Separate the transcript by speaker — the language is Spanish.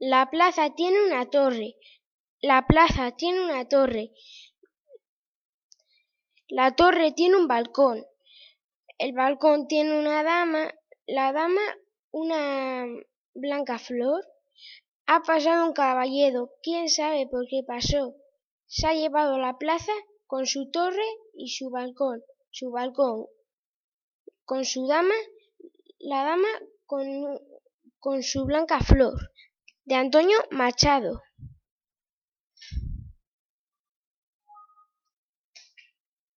Speaker 1: La plaza tiene una torre. La plaza tiene una torre. La torre tiene un balcón. El balcón tiene una dama. La dama una blanca flor. Ha pasado un caballero. ¿Quién sabe por qué pasó? Se ha llevado la plaza con su torre y su balcón. Su balcón con su dama. La dama con su blanca flor. De Antonio Machado.